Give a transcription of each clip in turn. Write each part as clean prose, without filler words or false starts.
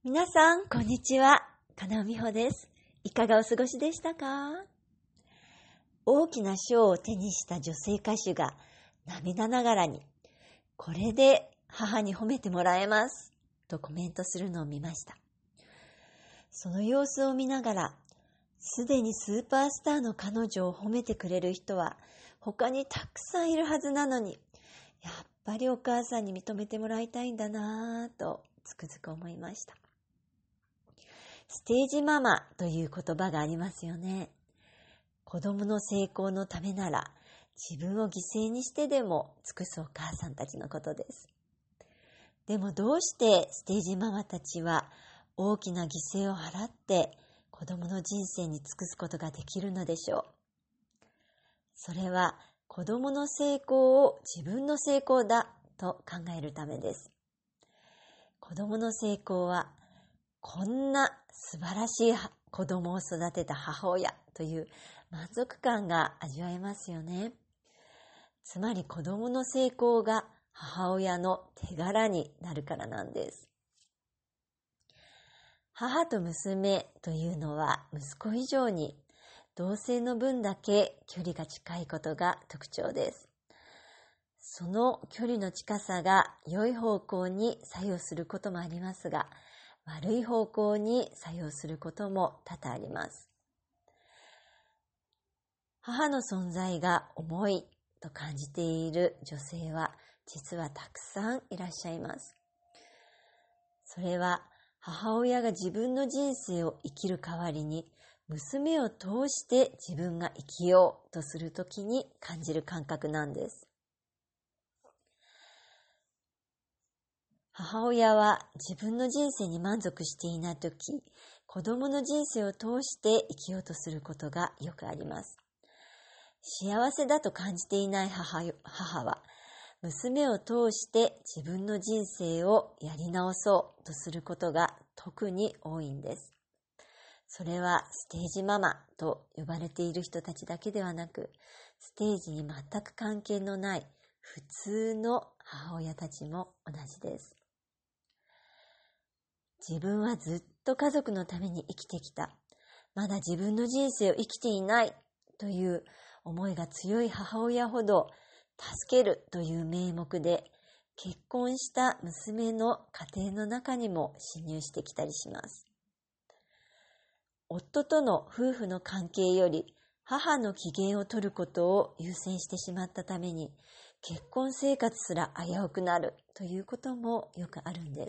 皆さん、こんにちは。金尾美穂です。いかがお過ごしでしたか？大きな賞を手にした女性歌手が涙ながらに、これで母に褒めてもらえます、とコメントするのを見ました。その様子を見ながら、すでにスーパースターの彼女を褒めてくれる人は他にたくさんいるはずなのに、やっぱりお母さんに認めてもらいたいんだなぁとつくづく思いました。ステージママという言葉がありますよね。子供の成功のためなら自分を犠牲にしてでも尽くすお母さんたちのことです。でもどうしてステージママたちは大きな犠牲を払って子供の人生に尽くすことができるのでしょう。それは子供の成功を自分の成功だと考えるためです。子供の成功はこんな素晴らしい子供を育てた母親という満足感が味わえますよね。つまり子供の成功が母親の手柄になるからなんです。母と娘というのは息子以上に同性の分だけ距離が近いことが特徴です。その距離の近さが良い方向に作用することもありますが、悪い方向に作用することも多々あります。母の存在が重いと感じている女性は実はたくさんいらっしゃいます。それは母親が自分の人生を生きる代わりに娘を通して自分が生きようとするときに感じる感覚なんです。母親は自分の人生に満足していないとき、子供の人生を通して生きようとすることがよくあります。幸せだと感じていない母は、娘を通して自分の人生をやり直そうとすることが特に多いんです。それはステージママと呼ばれている人たちだけではなく、ステージに全く関係のない普通の母親たちも同じです。自分はずっと家族のために生きてきた。まだ自分の人生を生きていないという思いが強い母親ほど、助けるという名目で結婚した娘の家庭の中にも侵入してきたりします。夫との夫婦の関係より母の機嫌を取ることを優先してしまったために、結婚生活すら危うくなるということもよくあるんです。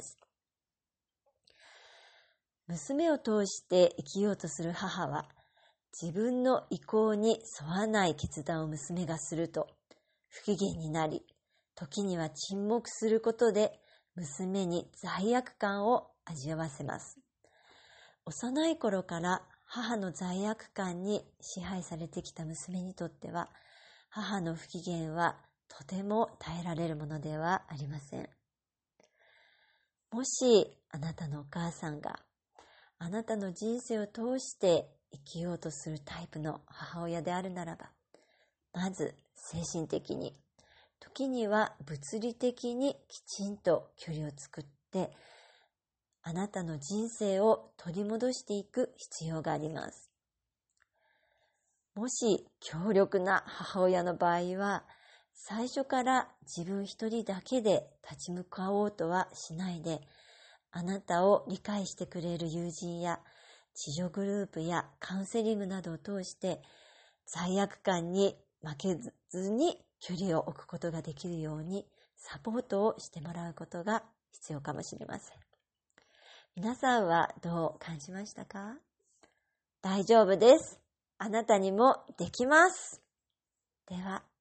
娘を通して生きようとする母は、自分の意向に沿わない決断を娘がすると不機嫌になり、時には沈黙することで娘に罪悪感を味わわせます。幼い頃から母の罪悪感に支配されてきた娘にとっては、母の不機嫌はとても耐えられるものではありません。もしあなたのお母さんがあなたの人生を通して生きようとするタイプの母親であるならば、まず精神的に、時には物理的にきちんと距離を作って、あなたの人生を取り戻していく必要があります。もし強力な母親の場合は、最初から自分一人だけで立ち向かおうとはしないで、あなたを理解してくれる友人や自助グループやカウンセリングなどを通して罪悪感に負けずに距離を置くことができるようにサポートをしてもらうことが必要かもしれません。皆さんはどう感じましたか？大丈夫です。あなたにもできます。では。